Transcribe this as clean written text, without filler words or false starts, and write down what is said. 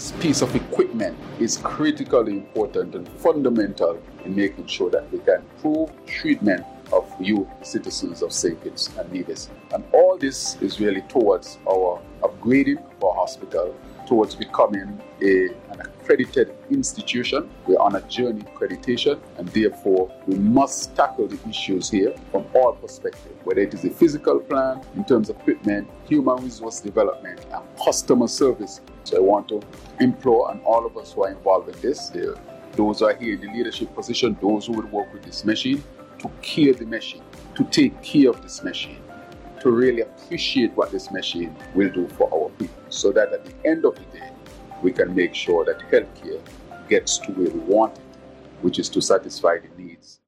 this piece of equipment is critically important and fundamental in making sure that we can improve treatment of you, citizens of St. Kitts and Nevis. And all this is really towards our upgrading of our hospital, towards becoming an accredited institution. We're on a journey of accreditation, and therefore we must tackle the issues here from all perspectives, whether it is the physical plan, in terms of equipment, human resource development, and customer service. So I want to implore on all of us who are involved in this, those who are here in the leadership position, those who will work with this machine, to care the machine, to take care of this machine, to really appreciate what this machine will do for our people, so that at the end of the day, we can make sure that healthcare gets to where we want it, which is to satisfy the needs